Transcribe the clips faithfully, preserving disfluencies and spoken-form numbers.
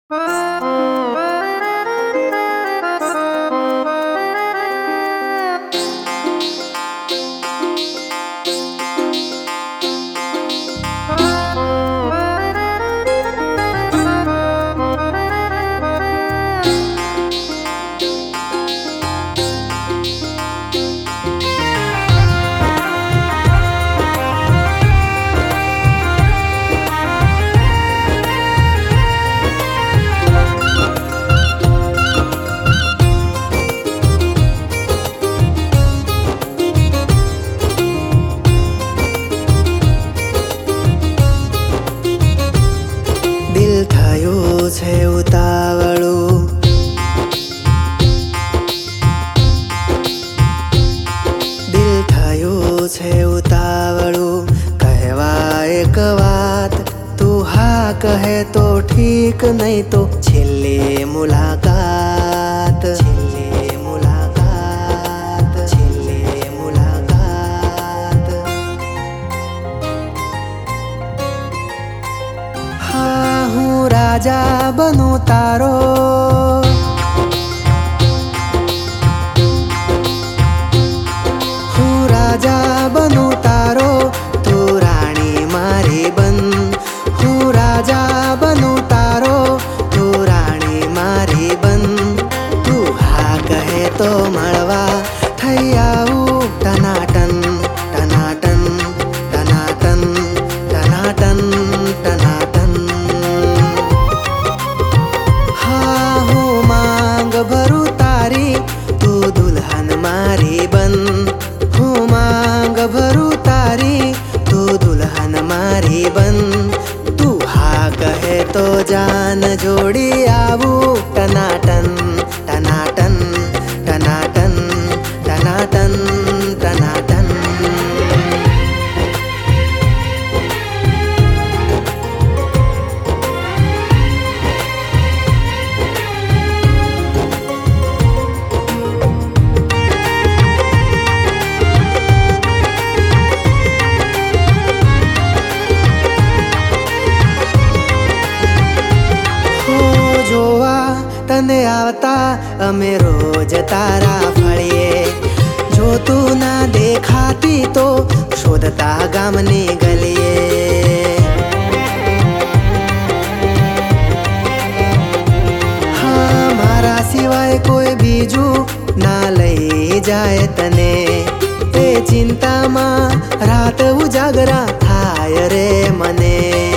दिल थयो छे उतावळो, दिल थयो छे उतावळो। कहवा एक बात तू हा कहे तो ठीक, नहीं तो छेल्ले मुलाकात, छेल्ले मुलाकात, छेल्ले मुलाकात। हाँ हूँ राजा बनूं तारो, हूँ राजा बनूं तारो, तू रानी मारी बन। हूँ राजा बनूं तारो, तू रानी मारी बन। तू हाँ कहे तो मळवा थई आवू टनाटन, टनाटन, टनाटन, टनाटन, टनाटन। हाँ हूँ मांग भरू तारी, तू दुल्हन मारी बन। हूँ मांग भरू तारी, तू दुल्हन मारी बन। तू हाँ कहे तो जान जोड़ी आवू टनाटन, टनाटन, टनाटन, टनाटन, टनाटन। तने आवता अमे रोज तारा फळिए, जो तू ना देखाती तो शोधता गामनी गलिए। हाँ मारा सिवाय कोई बीजू ना लई जाए तने, ते चिंता मा रात उजागरा थाय रे मने।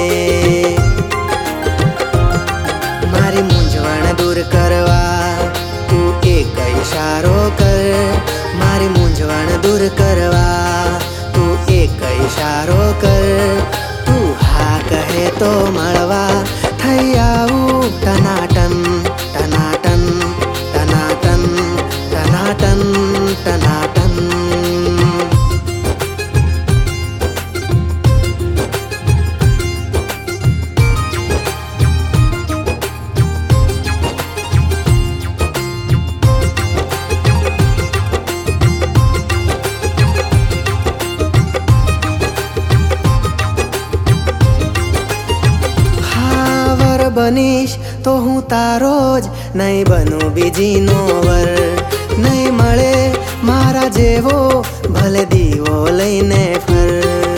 मारी मूंझवण दूर करवा तू एक इशारो कर, मारी मूंझवण दूर करवा तू एक इशारो कर। तू हाँ कहे तो मळवा थई आवू टनाटन, टनाटन, टनाटन, टनाटन, टनाटन। बनीश तो हूँ तारोज, नहीं बनू बीजी नो वर। नहीं मळे मारा जेवो भले दीवो लईने फर।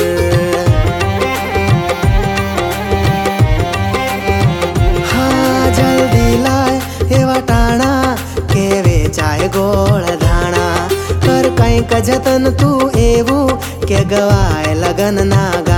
हाँ जल्दी लाय एवा टाणा के वेचाय गोळ धाणा। कर कंईक जतन तू एवू के गवाय लगन ना